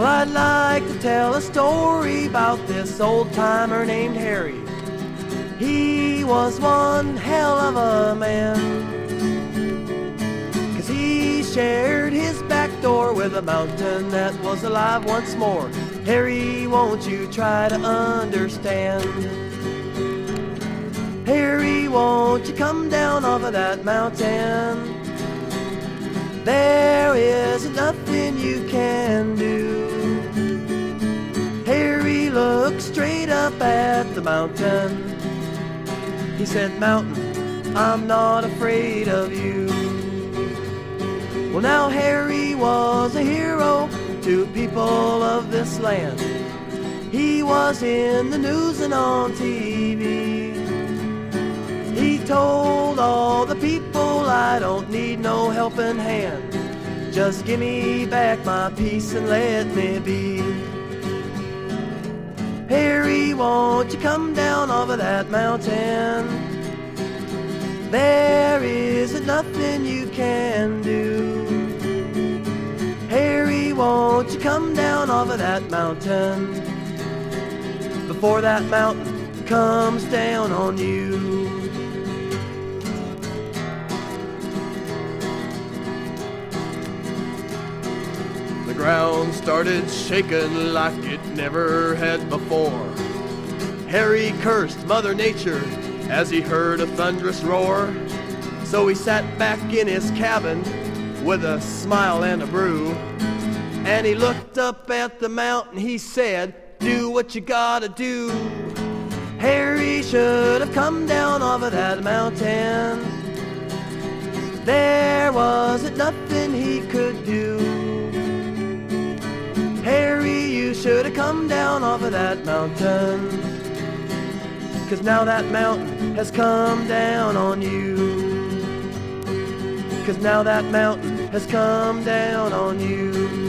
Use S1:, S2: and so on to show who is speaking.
S1: Well, I'd like to tell a story about this old-timer named Harry. He was one hell of a man, 'cause he shared his back door with a mountain that was alive once more. Harry, won't you try to understand? Harry, won't you come down off of that mountain? There isn't nothing you can do. Harry looked straight up at the mountain. He said, "Mountain, I'm not afraid of you." Well, now Harry was a hero to people of this land. He was in the news and on TV. He told all the people, "I don't need no helping hand. Just give me back my peace and let me be." Harry, won't you come down off of that mountain? There isn't nothing you can do. Harry, won't you come down off of that mountain before that mountain comes down on you? The ground started shaking like it never had before. Harry cursed Mother Nature as he heard a thunderous roar. So he sat back in his cabin with a smile and a brew, and he looked up at the mountain. He said, "Do what you gotta do." Harry should have come down off of that mountain. There wasn't nothing he could do. Harry, you should have come down off of that mountain, 'cause now that mountain has come down on you. 'Cause now that mountain has come down on you.